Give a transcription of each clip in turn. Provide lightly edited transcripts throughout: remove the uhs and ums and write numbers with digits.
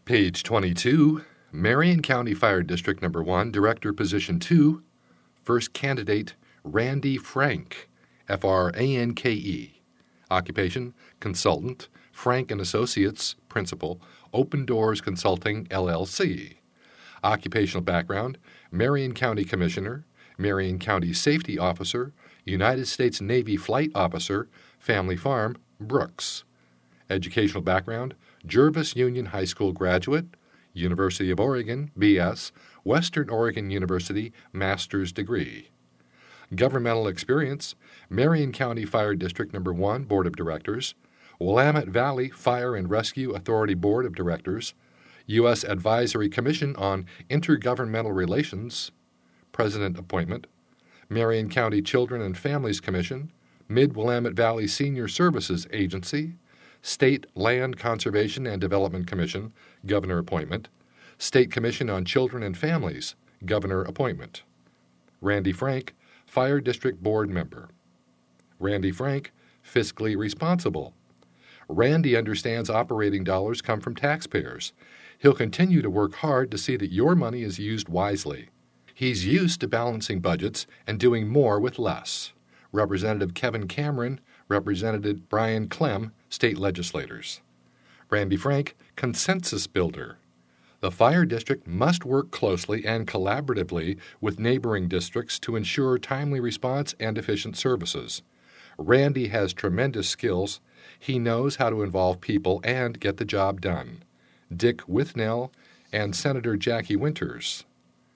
Page 22, Marion County Fire District Number 1, Director Position 2, First Candidate, Randy Franke, F-R-A-N-K-E. Occupation, Consultant, Frank & Associates, Principal, Open Doors Consulting, LLC. Occupational background, Marion County Commissioner, Marion County Safety Officer, United States Navy Flight Officer, Family Farm, Brooks. Educational background, Jervis Union High School graduate, University of Oregon, B.S., Western Oregon University, master's degree. Governmental experience, Marion County Fire District Number 1 Board of Directors, Willamette Valley Fire and Rescue Authority Board of Directors, U.S. Advisory Commission on Intergovernmental Relations, President appointment, Marion County Children and Families Commission, Mid-Willamette Valley Senior Services Agency, State Land Conservation and Development Commission, Governor appointment, State Commission on Children and Families, Governor appointment. Randy Franke, Fire District Board member. Randy Franke, fiscally responsible. Randy understands operating dollars come from taxpayers. He'll continue to work hard to see that your money is used wisely. He's used to balancing budgets and doing more with less. Representative Kevin Cameron, Representative Brian Clem, state legislators. Randy Franke, consensus builder. The fire district must work closely and collaboratively with neighboring districts to ensure timely response and efficient services. Randy has tremendous skills. He knows how to involve people and get the job done. Dick Withnell and Senator Jackie Winters.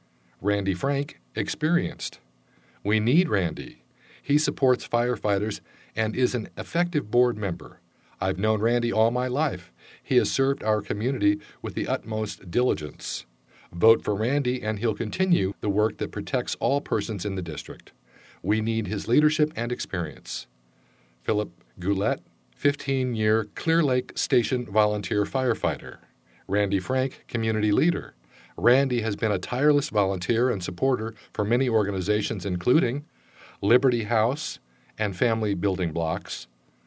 Randy Franke, experienced. We need Randy. He supports firefighters and is an effective board member. I've known Randy all my life. He has served our community with the utmost diligence. Vote for Randy and he'll continue the work that protects all persons in the district. We need his leadership and experience. Philip Goulet, 15-year Clear Lake Station volunteer firefighter. Randy Franke, community leader. Randy has been a tireless volunteer and supporter for many organizations including Liberty House and Family Building Blocks,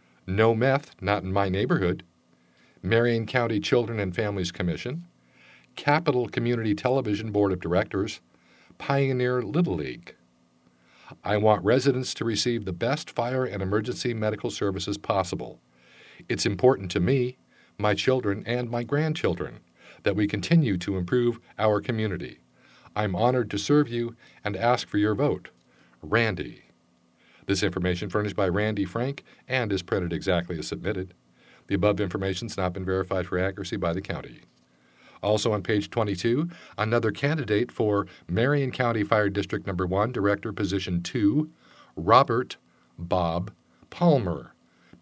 No Meth, Not in My Neighborhood, Marion County Children and Families Commission, Capital Community Television Board of Directors, Pioneer Little League. I want residents to receive the best fire and emergency medical services possible. It's important to me, my children, and my grandchildren that we continue to improve our community. I'm honored to serve you and ask for your vote. Randy. This information furnished by Randy Franke and is printed exactly as submitted. The above information has not been verified for accuracy by the county. Also on page 22, another candidate for Marion County Fire District Number 1, Director Position 2, Robert Bob Palmer,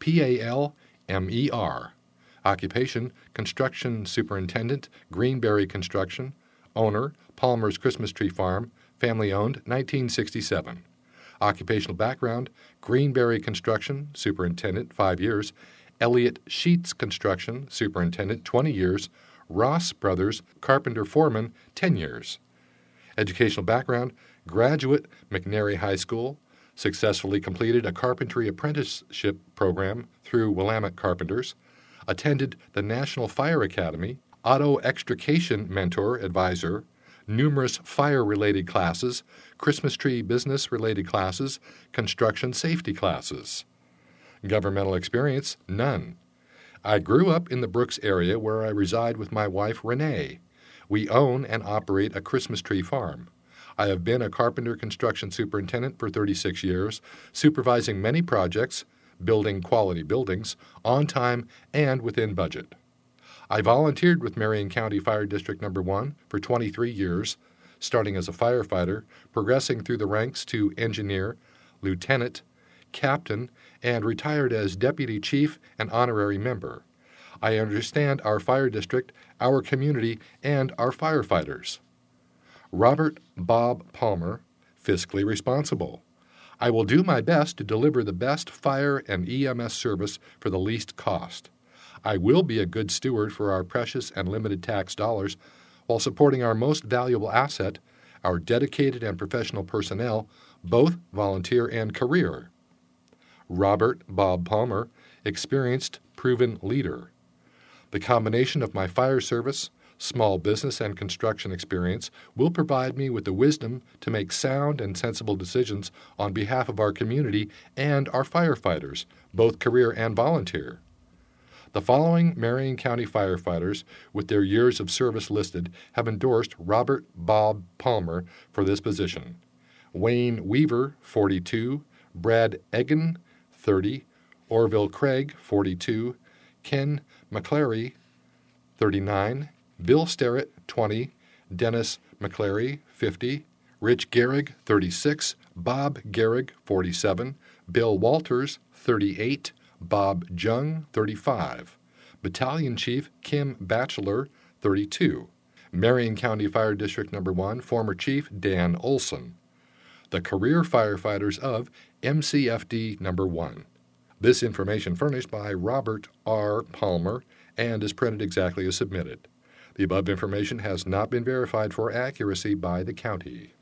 P-A-L-M-E-R. Occupation, Construction Superintendent, Greenberry Construction. Owner, Palmer's Christmas Tree Farm, family owned, 1967. Occupational background, Greenberry Construction, Superintendent, 5 years. Elliott Sheets Construction, Superintendent, 20 years. Ross Brothers, Carpenter Foreman, 10 years. Educational background, graduate, McNary High School, successfully completed a carpentry apprenticeship program through Willamette Carpenters, attended the National Fire Academy, auto extrication mentor advisor, numerous fire-related classes, Christmas tree business-related classes, construction safety classes. Governmental experience, none. I grew up in the Brooks area where I reside with my wife, Renee. We own and operate a Christmas tree farm. I have been a carpenter construction superintendent for 36 years, supervising many projects, building quality buildings, on time and within budget. I volunteered with Marion County Fire District Number 1 for 23 years, starting as a firefighter, progressing through the ranks to engineer, lieutenant, captain, and retired as deputy chief and honorary member. I understand our fire district, our community, and our firefighters. Robert Bob Palmer, fiscally responsible. I will do my best to deliver the best fire and EMS service for the least cost. I will be a good steward for our precious and limited tax dollars while supporting our most valuable asset, our dedicated and professional personnel, both volunteer and career. Robert Bob Palmer, experienced, proven leader. The combination of my fire service, Small business and construction experience will provide me with the wisdom to make sound and sensible decisions on behalf of our community and our firefighters, both career and volunteer. The following Marion County firefighters with their years of service listed have endorsed Robert Bob Palmer for this position. Wayne Weaver, 42, Brad Egan, 30, Orville Craig, 42, Ken McClary, 39, Bill Sterrett, 20, Dennis McClary, 50, Rich Gehrig, 36, Bob Gehrig, 47, Bill Walters, 38, Bob Jung, 35, Battalion Chief Kim Batchelor, 32, Marion County Fire District No. 1, former Chief Dan Olson, the career firefighters of MCFD No. 1. This information furnished by Robert R. Palmer and is printed exactly as submitted. The above information has not been verified for accuracy by the county.